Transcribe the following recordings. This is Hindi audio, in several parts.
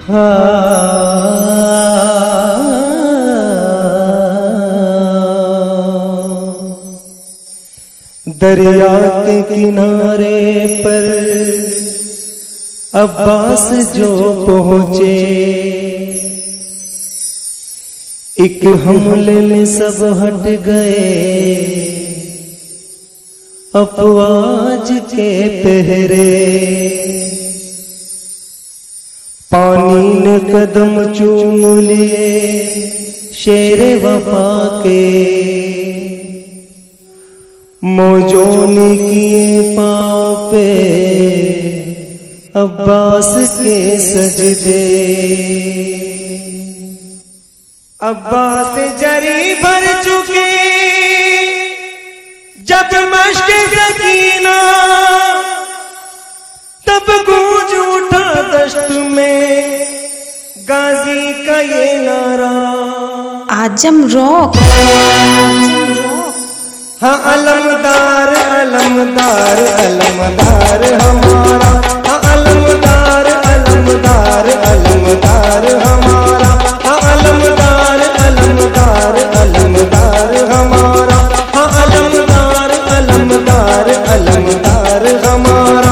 दरिया के किनारे पर अब्बास जो पहुँचे, एक हमले में सब हट गए अफवाज के पहरे। पानी ने कदम चूम लिए शेरे वफा के, मौजों ने किए पाँव पे अब्बास के सजदे। अब्बास जरी भर चुके जब मश्क सकीना, तब गूंज उठा दश्त में गाजी का ये नारा, आजम रॉक। हाँ अलमदार अलमदार अलमदार हमारा, हाँ अलमदार अलमदार अलमदार हमारा, हाँ अलमदार अलमदार अलमदार हमारा, हाँ अलमदार अलमदार अलमदार हमारा।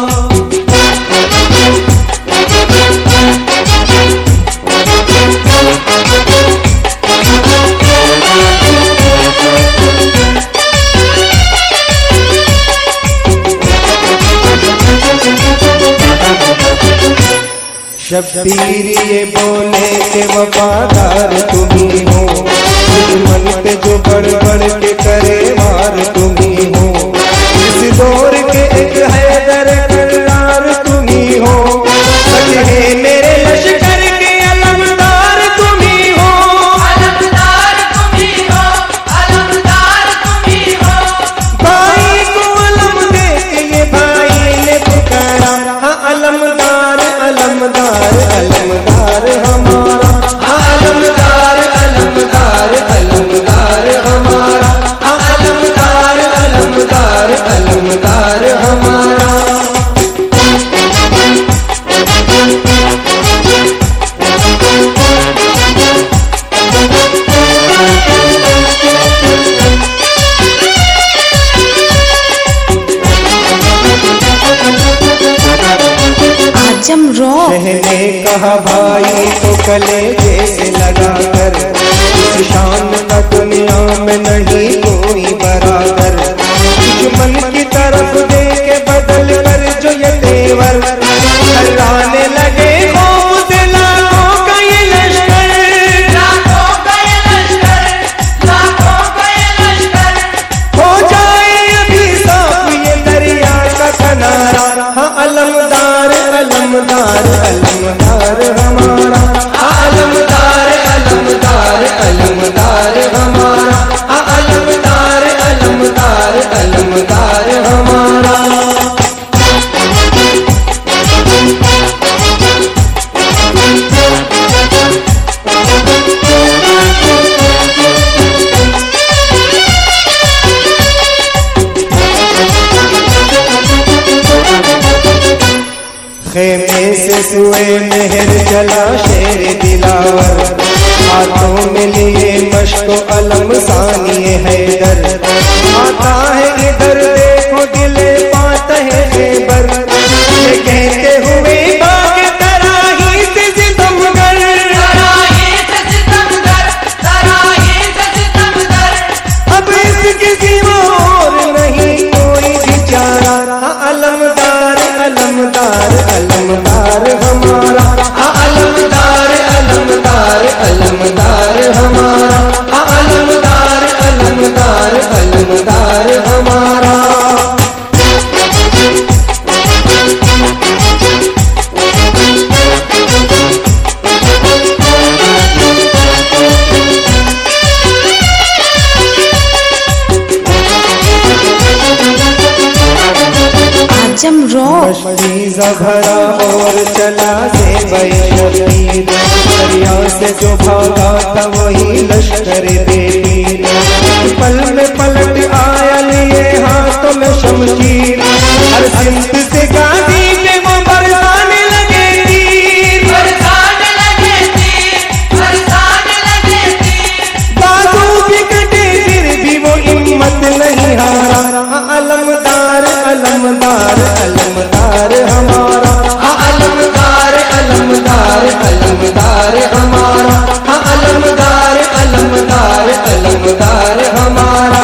शब्बीर ये बोले के वफादार तुम्ही हो, दुश्मन पे जो बढ़ बढ़ के करे वार तुम्ही हो, इस दौर के एक हैदर करार तुम्ही हो, सच है मेरे लश्कर के अलमदार तुम्ही हो, अलमदार तुम्ही हो, अलमदार तुम्ही हो। भाई को अलम दे के ये भाई ने पुकारा, हाँ अलमदार अलमदार अलमदार हमारा, अलमदार अलमदार अलमदार हमारा, अलमदार अलमदार अलमदार हमारा। आजम रॉक। कहने कहा भाई तो कलेजे से लगाकर, इस शान का दुनिया में नहीं कोई बराबर, दुश्मन की तरफ दे के बदल कर जो ये तेवर, हराने लगे खौफ से लाखों का ये लश्कर, लाखों का ये लश्कर, लाखों का ये लश्कर। हो जाए अभी साफ ये दरिया का किनारा, हाँ अलमदार अलमदार अलमदार हमारा, अलमदार अलमदार अलमदार हमारा, अलमदार अलमदार अलमदार हमारा। खेमे से सुए मेहर चला शेर दिलावर, हाथों में लिए मश्को अलम सानिए हैदर, आता है इधर देखो दिले पाता है खैबर, ये कहते हुए बाग तराही से सितमगर, तराही से सितमगर, तराही से सितमगर। अब इसकी सिवा और नहीं कोई बेचारा, अलमदार अलमदार अलमदार हमारा, अलमदार अलमदार अलमदार हमारा, अलमदार अलमदार अलमदार हमारा। आजम रॉक। मशीज़ा भरा और चला से शबीर, दरिया से जो भागा था वही लश्कर बेपीर, पल में पलट आया लिए हाथों में शमशीर, हर सिंध से गाजी पे वो बरसाने लगे तीर, बरसाने अलमदार अलमदार हमारा, हाँ अलमदार अलमदार अलमदार हमारा।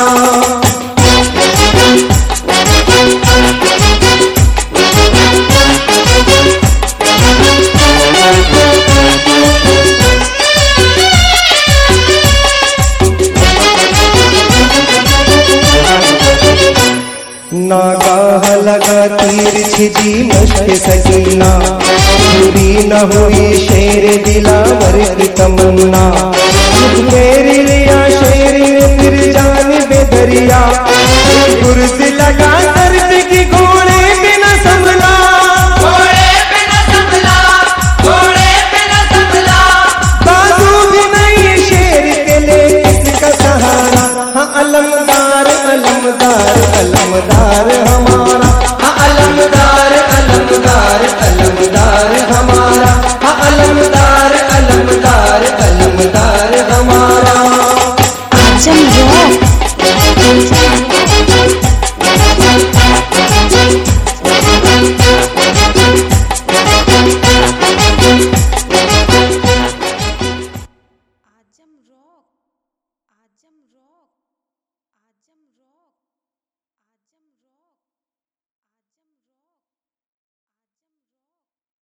नागाह लगा तीर छिजी मश्क सकीना, पूरी न हुई शेर दिलावर की तमन्ना। मेरी लिया शेर ने फिर जान बेदरिया, गुर्ज लगा दर्द की घोड़े बिना संभला, घोड़े पे न संभला, घोड़े पे न संभला। बाजू भी नहीं शेर के ले किसका सहारा, हाँ अलमदार अलमदार अलमदार हमारा, हाँ अलमदार अलमदार अलमदार हमारा, हाँ अलमदार अलमदार अलमदार हमारा। आजम रॉक